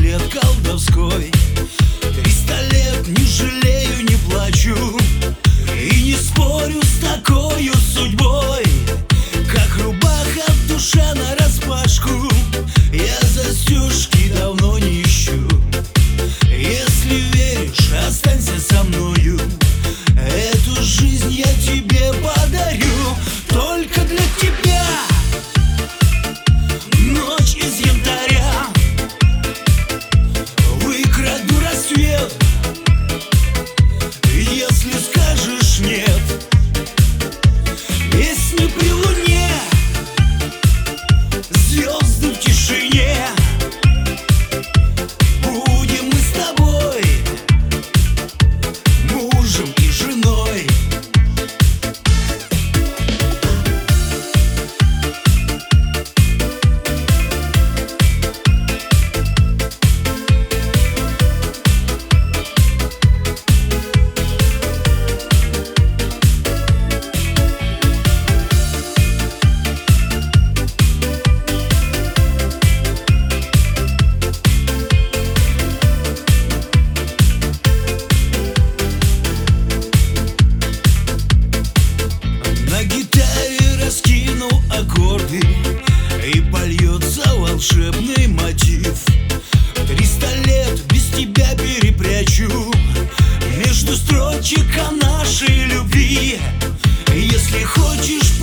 лет колдовской. 300 лет не жалею, не плачу и не спорю с такою судьбой. Как рубаха в душе нараспашку, я застежки давно не ищу. Если веришь, останься со мною, эту жизнь я тебе подарю. Только для тебя ночь из янтаря, выкраду рассвет, если скажешь нет. Песни при луне, звезды в тишине, будем мы с тобой мужем и женой. На гитаре раскину аккорды, и польется волшебный мотив. 300 лет без тебя перепрячу между строчек о нашей любви. Если хочешь,